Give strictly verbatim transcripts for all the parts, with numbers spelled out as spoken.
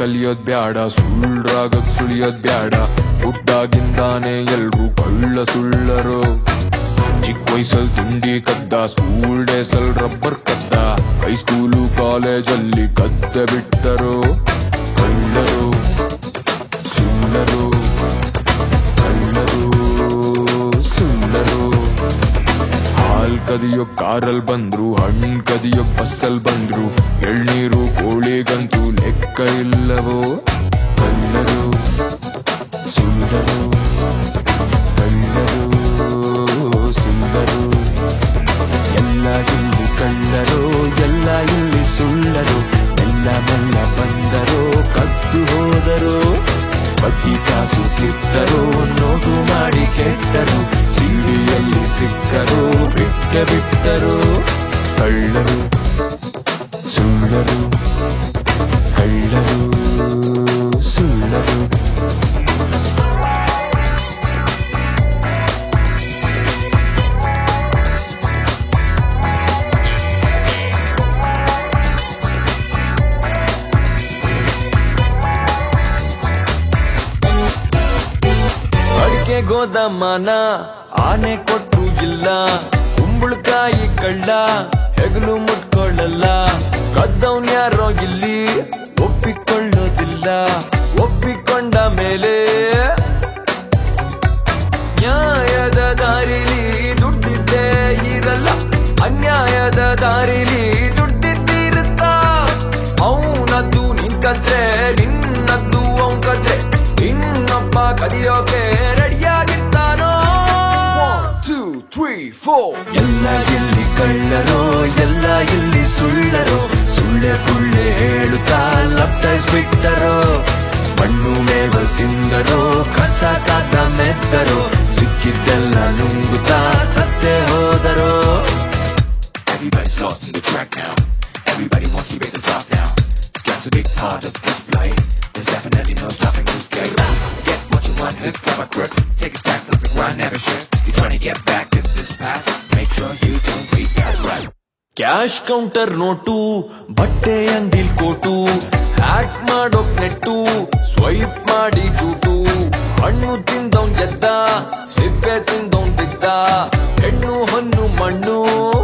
ಕಲಿಯೋದ್ ಬ್ಯಾಡ, ಸುಳ್ರಾಗದ್ ಸುಳಿಯೋದ್ ಬ್ಯಾಡ. ಹುಟ್ಟಾಗಿಂದಾನೆ ಎಲ್ರು ಕಳ್ಳ ಸುಳ್ಳರು. ಚಿಕ್ಕ ವಯಸ್ಸಲ್ ತಿಂಡಿ ಕದ್ದ, ಸ್ಕೂಲ್ ಡೇಸಲ್ ರಬ್ಬರ್ ಕದ್ದ, ಹೈಸ್ಕೂಲು ಕಾಲೇಜಲ್ಲಿ ಕದ್ದೆ ಬಿಟ್ಟರು. ಕಳ್ಳರು ಸುಳ್ಳರು, ಕಳ್ಳರು ಸುಳ್ಳರು. ಹಾಲ್ ಕದಿಯೋ ಕಾರಲ್ ಬಂದ್ರು, ಹಣ್ಣ್ ಕದಿಯೋ ಬಸ್ಸಲ್ ಬಂದ್ರು, ಎಳ್ನೀರು ಕೋಳಿಗಂತೂ ಲೆಕ್ಕ ಇಲ್ಲವೋ. ಕಳ್ಳರು ಸುಳ್ಳರು, ಕಳ್ಳರು ಸುಳ್ಳರು. ಎಲ್ಲ ಇಲ್ಲಿ ಕಳ್ಳರು, ಎಲ್ಲ ಇಲ್ಲಿ ಸುಳ್ಳರು. ಎಲ್ಲ ಮೆಲ್ಲ ಬಂದರು, ಕದ್ದು ಹೋದರು. ಬಡ್ಡಿ ಕಾಸು ಕಿತ್ತರು, ನೋಟು ಮಾಡಿ ಕೆಟ್ಟರು. ಸಿಡಿಯಲ್ಲಿ ಸಿಕ್ಕರು, ಬಿಟ್ಟ ಬಿಟ್ಟರು. ಕಳ್ಳರು ಸುಳ್ಳರು, ಕಳ್ಳರು ಸುಳ್ಳರು. ಅಡಿಕೆ ಗೋದಮ್ಮನ ಆನೆ ಕೊಟ್ರು ಇಲ್ಲ, ಕುಂಬಳಕಾಯಿ ಕಳ್ಳ ಹೆಗಲು ಮುಟ್ಕೊಳ್ಳಲ್ಲ. ಕದ್ದವ್ನ್ ಯಾರೋ ಇಲ್ಲಿ ಒಪ್ಪಿಕೊಳ್ಳೋದಿಲ್ಲ, ಒಪ್ಪಿಕೊಂಡ ಮೇಲೆ ನ್ಯಾಯದ ದಾರಿಲಿ ದುಡ್ಡಿದ್ದೇ ಇರಲ್ಲ, ಅನ್ಯಾಯದ ದಾರಿಲಿ ದುಡ್ಡಿದ್ದಿರುತ್ತ. ಅವನದ್ದು ನಿನ್ ಕದ್ರೆ, ನಿನ್ನದ್ದು ಅವನ್ ಕದ್ರೆ, ಇನ್ನೊಬ್ಬ ಕದಿಯೋಕೆ ರೆಡಿಯಾಗಿರ್ತಾನೋ. Two three four. ಎಲ್ಲ ಇಲ್ಲಿ ಕಳ್ಳರೋ, ಎಲ್ಲ ಇಲ್ಲಿ ಸುಳ್ಳರೋ. ಸುಳ್ಳೆ ಪುಳ್ಳೆ ಹೇಳುತ್ತಾ ಲಪ್ಟಾಯಿಸ್ಬಿಟ್ಟರೋ. ಮಣ್ಣು ಮೇವಲ್ ತಿಂದರೋ, ಕಸ ಕಾದ ಮೆತ್ತರೋ. ಸಿಕ್ಕಿದ್ದೆಲ್ಲ ನುಂಗುತ್ತಾ ಸತ್ತೇ ಹೋದರೋ. Everybody's lost in the track now. Everybody wants to make the top now. Scam's a big part of this play. There's definitely no stopping this game. Get what you want, hook, grab a grip. Take a step, flip the grind, never shift. You're trying to get back to this path. Make sure you don't waste that right. Cash counter note, ಬಟ್ಟೆ ಅಂಗಿಲ್ coat, hack ಮಾಡೋಕ್ ನೆಟ್ಟು, swipe ಮಾಡಿ ಜೂಟು. ಹಣ್ಣು ತಿಂದವನ್ ಗೆದ್ದ, ಸಿಪ್ಪೆ ತಿಂದವನ್ ಬಿದ್ದ. ಹೆಣ್ಣು ಹೊನ್ನು ಮಣ್ಣು,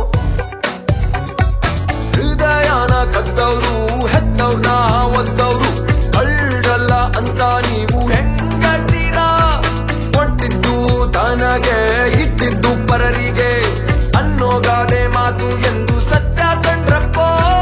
ಹೃದಯನ ಕದ್ದವ್ರು, ಹೆತ್ತವ್ರನ್ನ ಒದ್ದವ್ರು. ಕಳ್ಳಲ್ಲ ಅಂತ ನೀವು ಹೆಂಗಳ್ತೀರಾ? ಕೊಟ್ಟಿದ್ದು ತನಗೆ, ಇಟ್ಟಿದ್ದು ಪರರಿಗೆ ಅನ್ನೋಗಾದೆ ಮಾತು ಎಂದು ಸತ್ಯ ಕಂಡ್ರಪ್ಪ.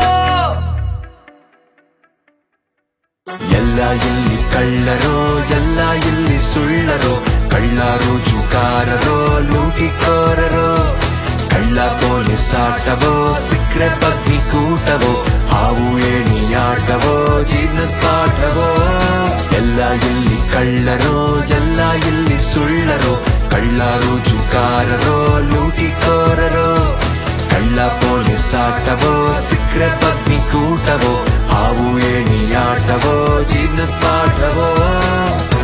ಎಲ್ಲ ಇಲ್ಲಿ ಕಳ್ಳರೋ, ಎಲ್ಲ ಇಲ್ಲಿ ಸುಳ್ಳರೋ. ಕಳ್ಳರು ಜುಗಾರರೋ, ಲೂಟಿಕೋರರೋ. ಕಳ್ಳ ಪೊಲೀಸ್ ಆಟವೋ, ಸಿಕ್ರೆ ಬಗ್ಗಿ ಕೂಟವೋ. ಹಾವು ಏಣಿಯಾಟವೋ, ಜೀವನದ ಪಾಠವೋ. ಎಲ್ಲ ಇಲ್ಲಿ ಕಳ್ಳರೋ, ಎಲ್ಲ ಇಲ್ಲಿ ಸುಳ್ಳರೋ. ಕಳ್ಳರು ಜುಗಾರರೋ, ಲೂಟಿಕೋರರೋ. ಕಳ್ಳ ಪೊಲೀಸ್ ಆಟವೋ, ಸಿಕ್ರೆ ಬಗ್ಗಿ ಕೂಟವೋ. ಹಾವು ಏಣಿಯಾಟವೋ, ಜೀವನದ ಪಾಠವೋ.